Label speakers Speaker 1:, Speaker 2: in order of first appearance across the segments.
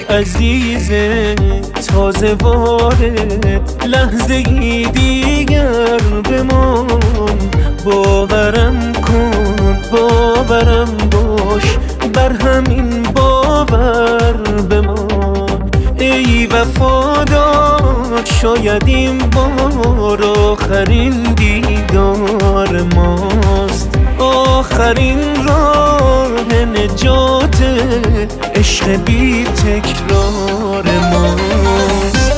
Speaker 1: عزیز تازه وارد لحظه ای دیگر بمان. باورم کن باورم باش بر همین باور بمان. ای وفادار شاید این بار آخرین دیدار ماست. آخرین راه نجات عشق بی تکرار ماست.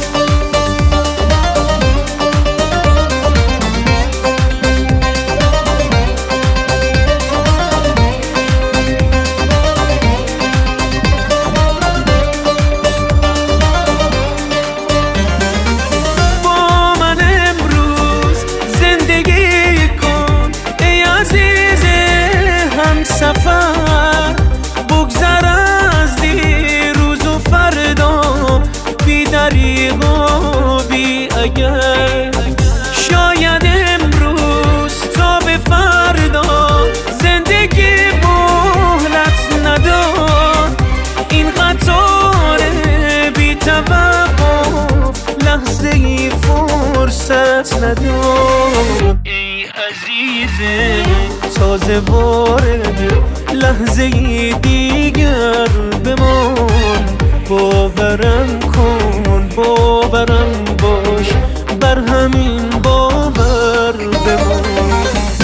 Speaker 1: با من امروز زندگی کن ای عزیز همسفر. بگذر از دیروز و فردا بی دریغ و بی اگر. شاید امروز تا به فردا زندگی مهلت نداد. این قطار بی توقف لحظه ای فرصت نداد. ای عزیز تازه وارد لحظه ای دیگر بمان. باورم کن باورم باش بر همین باور بمان.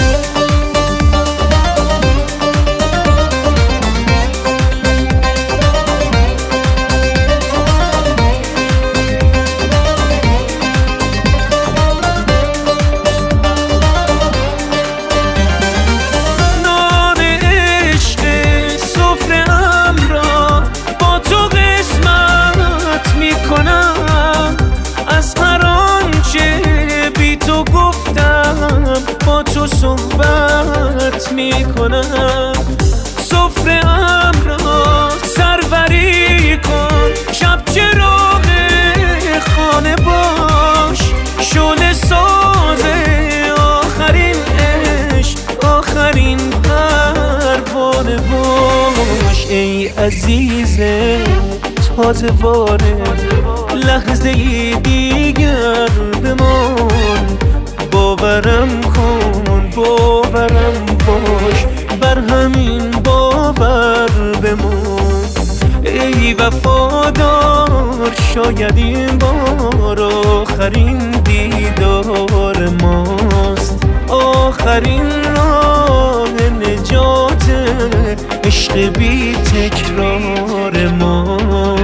Speaker 1: از هر آنچه بی تو گفتم با تو صحبت میکنم. سفره‌ام را سروری کن شب چراغ خانه باش. شعله ساز آخرین عشق آخرین پروانه باش. ای عزیز تازه وارد لحظه ای دیگر بمان. باورم کن باورم باش بر همین باور بمان. ای وفادار شاید این بار آخرین دیدار ماست. آخرین راه نجات عشق بی تکرار ماست.